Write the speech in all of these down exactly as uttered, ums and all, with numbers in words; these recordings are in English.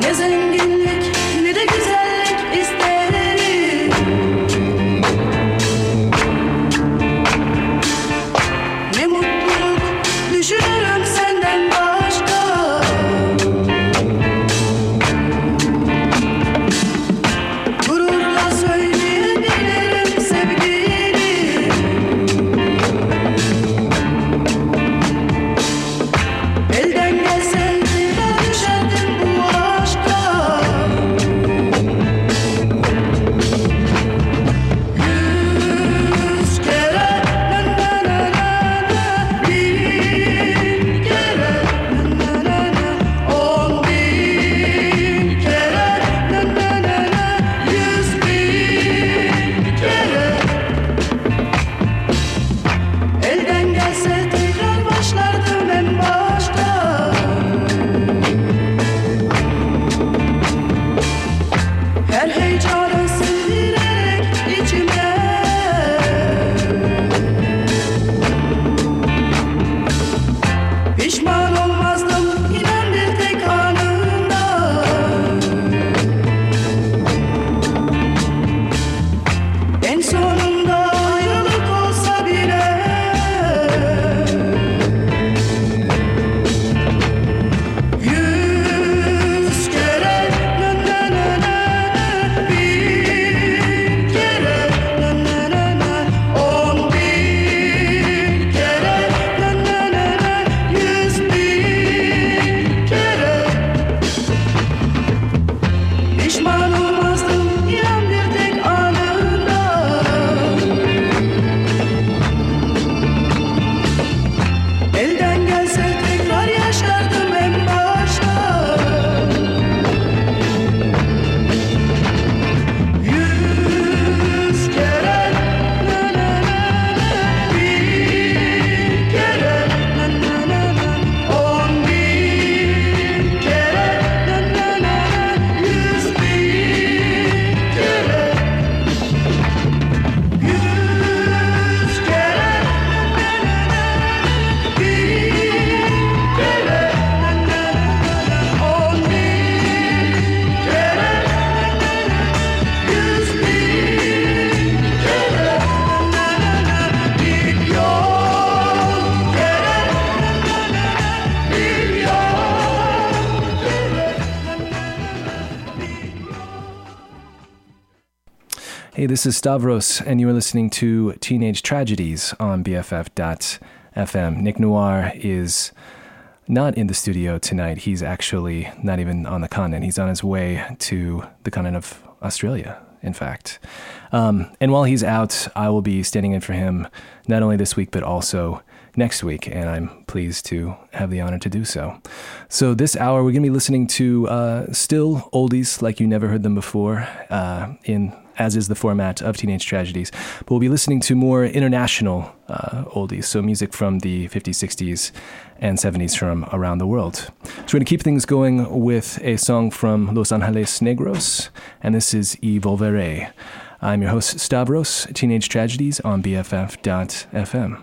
Hey, this is Stavros, and you are listening to Teenage Tragedies on B F F dot F M. Nick Noir is not in the studio tonight. He's actually not even on the continent. He's on his way to the continent of Australia, in fact. Um, and while he's out, I will be standing in for him not only this week, but also next week, and I'm pleased to have the honor to do so. So this hour, we're going to be listening to uh, still oldies like you never heard them before, uh, in as is the format of Teenage Tragedies. But we'll be listening to more international uh, oldies, so music from the fifties, sixties, and seventies from around the world. So we're going to keep things going with a song from Los Angeles Negros, and this is Y Volveré. I'm your host, Stavros, Teenage Tragedies on B F F dot F M.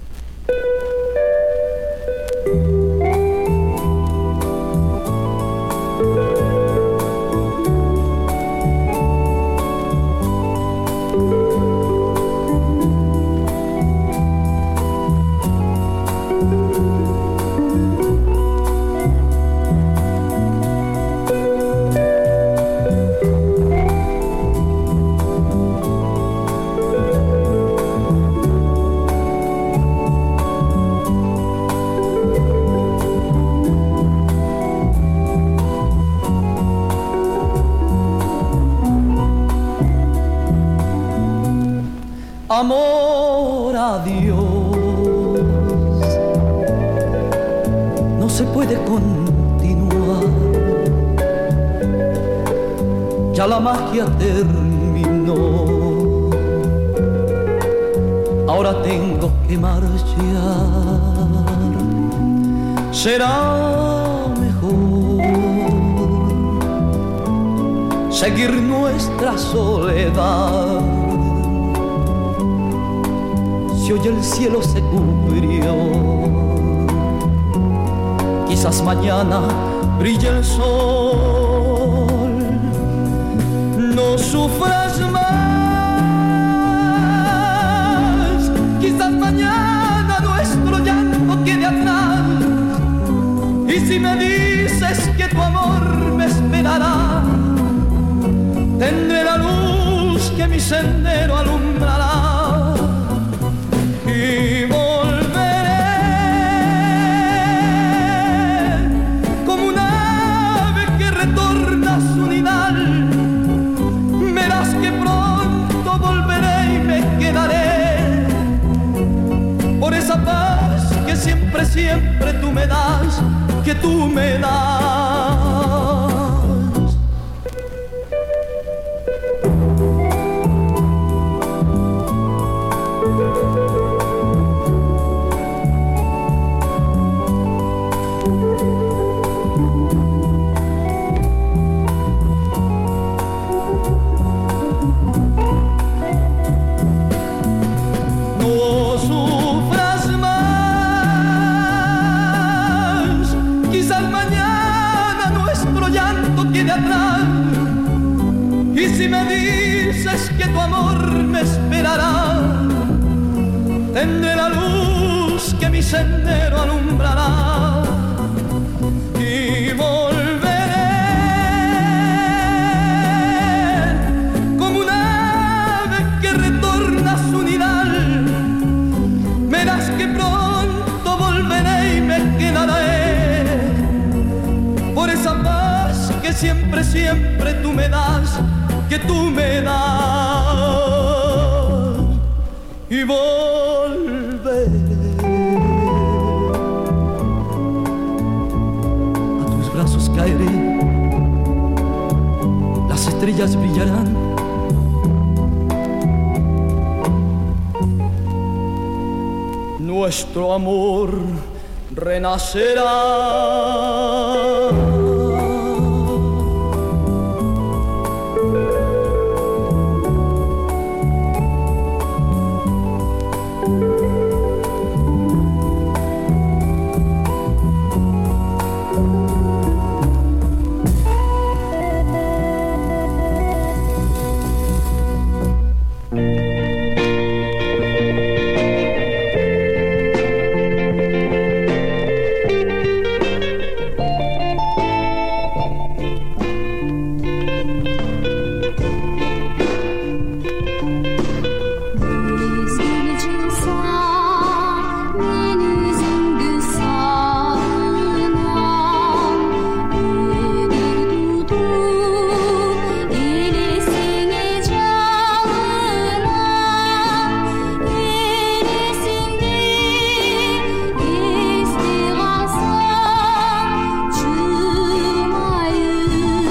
Amor a Dios, no se puede continuar, ya la magia terminó, ahora tengo que marchar, será mejor seguir nuestra soledad. Si hoy el cielo se cubrió, quizás mañana brille el sol. mi sendero alumbrará. Y volveré como un ave que retorna a su nidal. Verás que pronto volveré y me quedaré por esa paz que siempre, siempre tú me das, que tú me das. Y si me dices que tu amor me esperará, tendré la luz que mi sendero alumbrará. Y volveré como un ave que retorna a su nidal. Verás que pronto volveré y me quedaré por esa paz que siempre, siempre tú me das, que tú me das. Y volveré, a tus brazos caeré, las estrellas brillarán. Nuestro amor renacerá. You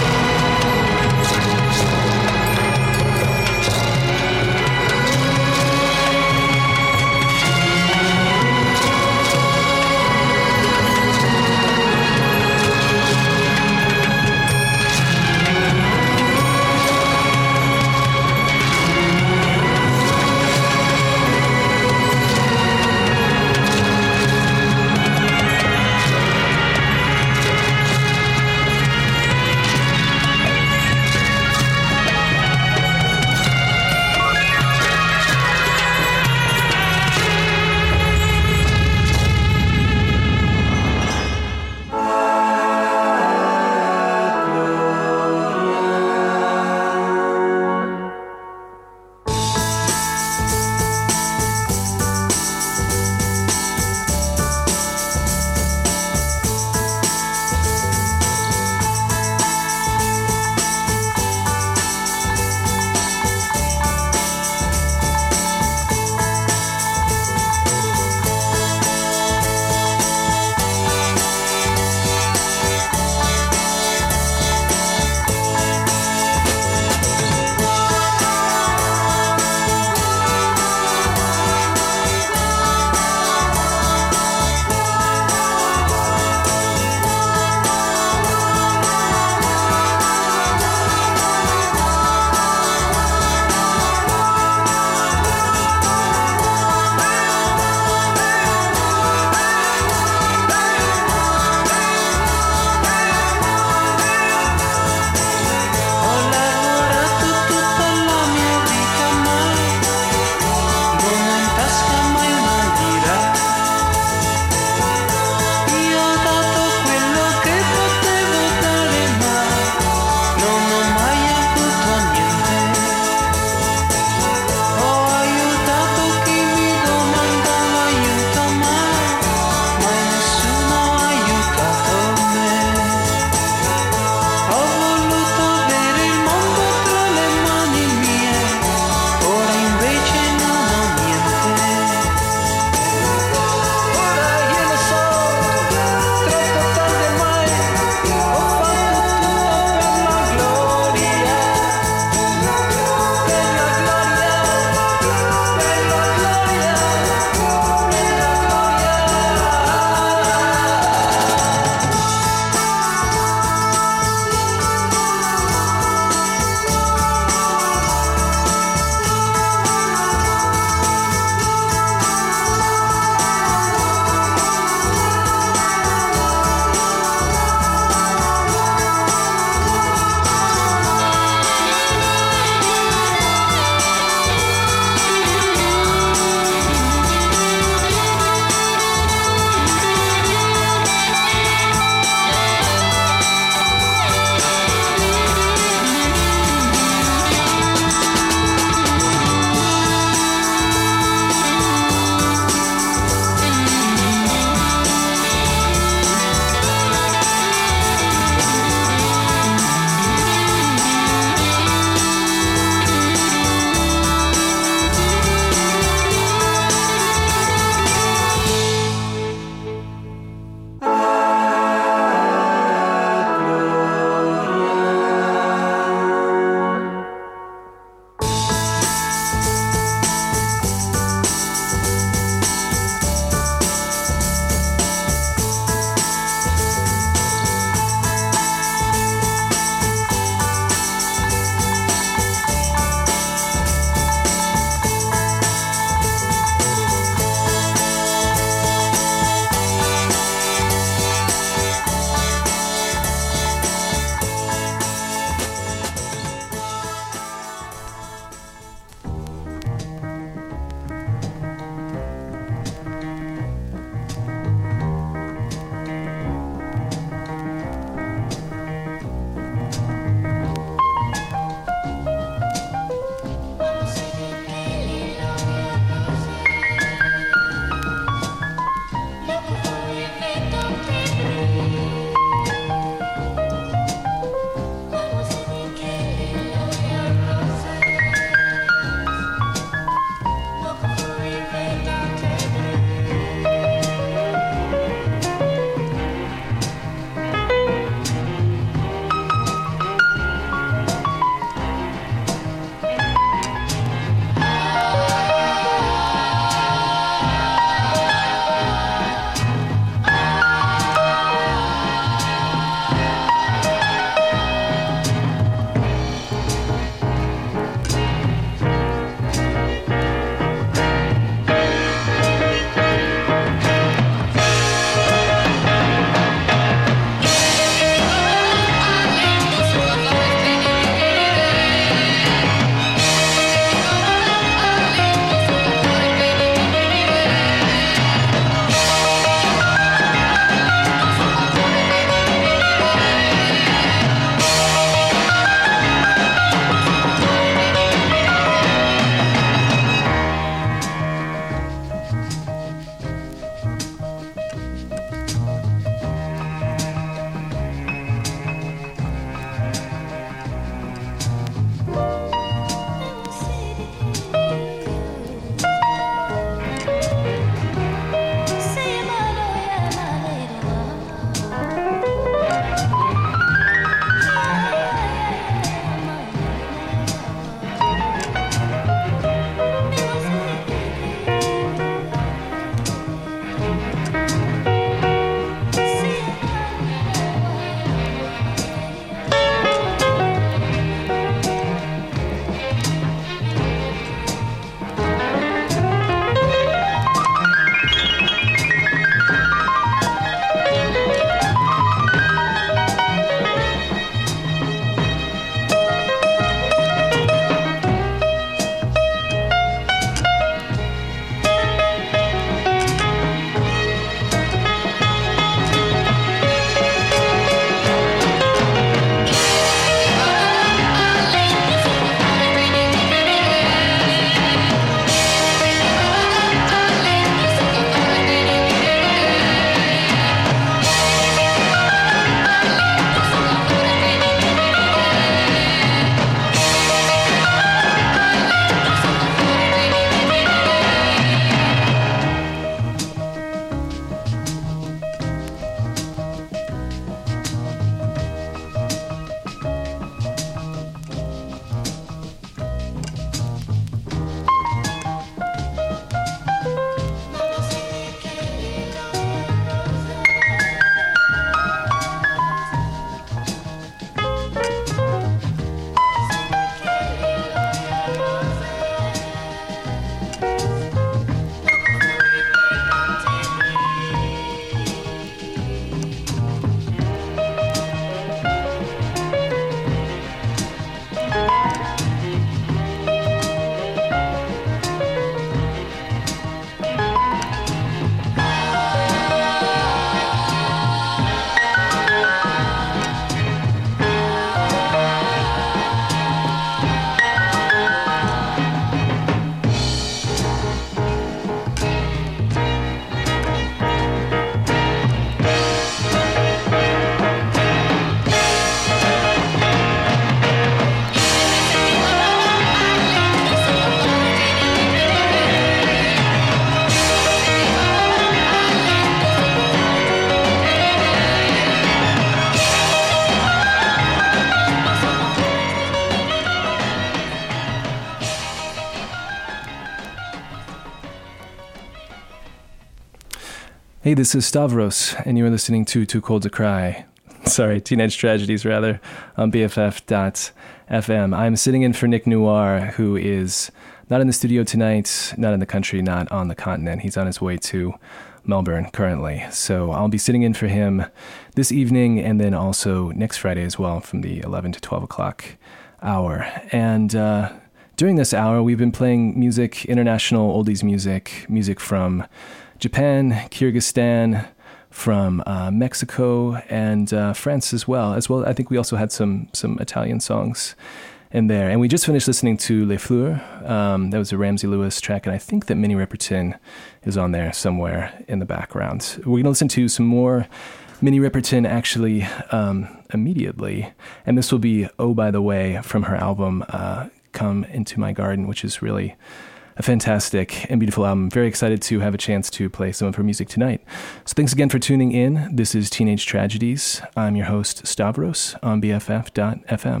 Hey, this is Stavros, and you are listening to Too Cold to Cry. Sorry, Teenage Tragedies, rather, on B F F dot F M. I'm sitting in for Nick Noir, who is not in the studio tonight, not in the country, not on the continent. He's on his way to Melbourne currently. So I'll be sitting in for him this evening and then also next Friday as well from the eleven to twelve o'clock hour. And uh, during this hour, we've been playing music, international oldies music, music from Japan, Kyrgyzstan, from uh, Mexico, and uh, France as well. As well, I think we also had some some Italian songs in there. And we just finished listening to Les Fleurs. Um, that was a Ramsey Lewis track, and I think that Minnie Riperton is on there somewhere in the background. We're going to listen to some more Minnie Riperton actually um, immediately, and this will be Oh By The Way from her album uh, Come Into My Garden, which is really a fantastic and beautiful album. Very excited to have a chance to play some of her music tonight. So thanks again for tuning in. This is Teenage Tragedies. I'm your host, Stavros, on B F F dot F M.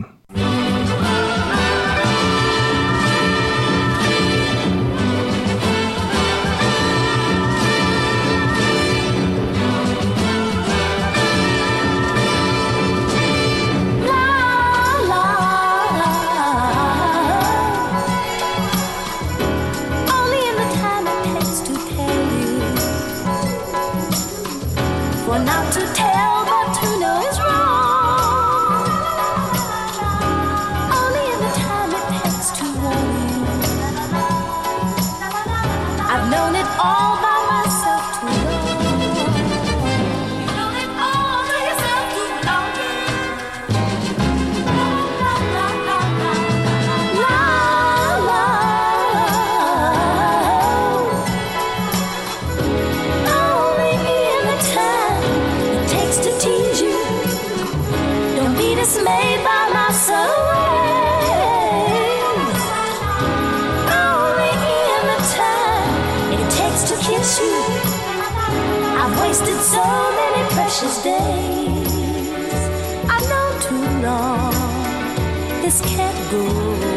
Not to tell, but to know is wrong. Only in the time it takes to warn you. I've known it all by myself too long. You've known it all by yourself too long. La la la la la la la. Only in the time to tease you. Don't be dismayed by my surveys. Only in the time it takes to kiss you. I've wasted so many precious days. I've known too long this can't go